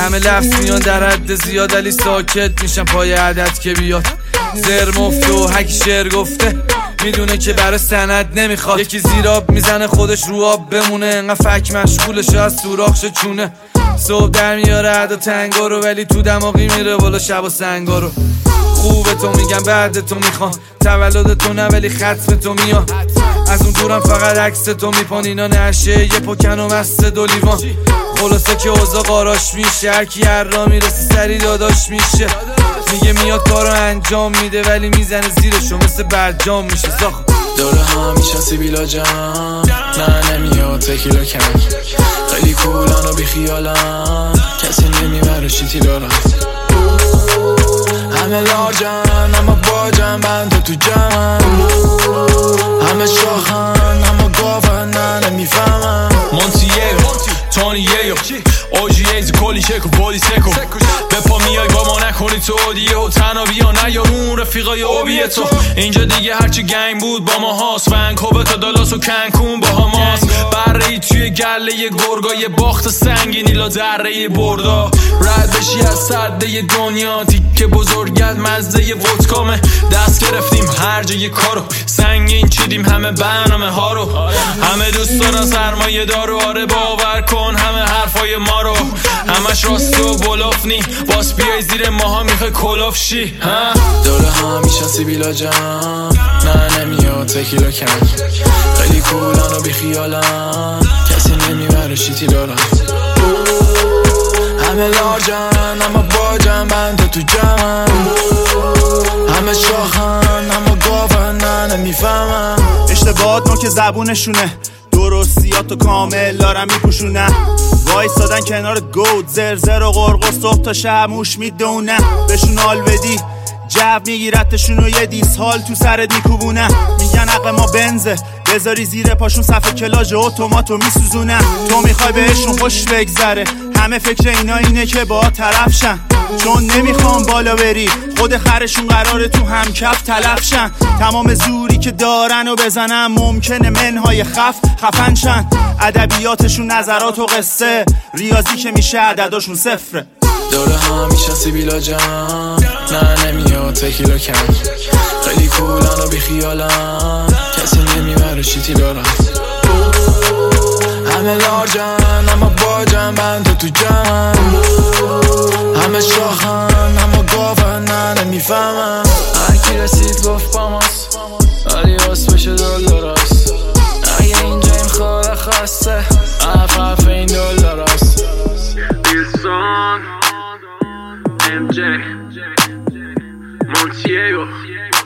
همه لفظ میان در حد زیاد ولی ساکت میشن پای عدد که بیاد. زر مفته و هک شعر گفته میدونه که برای سند نمیخواد. یکی زیراب میزنه خودش رو آب بمونه، انقدر فک مشغولش از سوراخش چونه. صبح در میاره عدا تنگا رو ولی تو دماغی میره بالا شب و سنگا رو. خوبه تو میگم بعد تو میخوان، تولد تو نه ولی ختم تو میاد. از اون دورم فقط عکس تو میپان، اینا نشه یه پکن و مست دو لیوان. خلاصه که اوضاع قاراش میشه، هرکی هر را میرسه سری داداش میشه. میگه میاد کارو انجام میده ولی میزنه زیرشو مثل برجام میشه. زاخ دوره ها میشن سیبیلا جان، نه نمیاد تکیلا کنک. خیلی کولان و بیخیالن، کسی نمیبره شیتی دارن. همه لارجن اما باجن، بند تو جمعن. همه شاخن اما گاون، نه نمیفهمن. مونتییو تونییو اوجییز کلی شکو بولی سکو. بپا میای با ما نکنی تو اودیه و تنها بیا نیار اون رفیقای اوبیه تو. اینجا دیگه هرچی گنگ بود با ما هاست، ونکوور تا دالاس و کنکون با هماست. برهی توی گله گرگای باخت سنگینی لا دره بردا. رد بشی از صده دنیا تیکه بزرگت مزده ودکامه. دست گرفتیم هر جای کارو، سنگین چیدیم همه برنامه ها رو. همه دوست دارن سرمایه دارو، آره باور کن همه حرفای ما رو. همش راست و بلافنی، باس بیای زیر ماها میخوای کلاف شی. دوره ها میشن سیبیلا جان، نه نمیاد تکیلا کنک. خیلی کولان و بیخیالن، کسی نمیبره شیتی دارن. همه لارجن اما باجن، بند تو جمعن. همه شاخن اما گاون، نه نمیفهمن. اشتباهات ما که زبونشونه، درستیاتو کامل دارن میپوشونه. وایسادن کنار گود زرزر و غرق و صبح تا شب موش میدونه. بهشون حال بدی جو میگیرتشون و یه دیس حال تو سرت میکوبونه. میگن عقل ما بنزه، بذاری زیر پاشون صفحه کلاژ اتوماتو میسوزونه. تو میخوای بهشون خوش بگذره، همه فکر اینا اینه که با طرف شن. چون نمیخوام بالا بری، خود خرشون قراره تو همکف تلف شن. تمام زوری که دارن و بزنن ممکنه منهای خفن شن. ادبیاتشون نظرات و قصه، ریاضی که میشه عدداشون صفره. دوره ها میشن سیبیلا جان، نه نمیاد تکیلا کنک. خیلی کولان و بیخیالن، کسی نمیبره شیتی دارن. همه لارجن اما باجن، بند تو جمعن. همه شاخن اما گاون، نه نمیفهمن. هرکی رسید گفت با ماست ولی باس بشه $. اگه اینجا این خوره خواسته حرف این $. MJ Montiego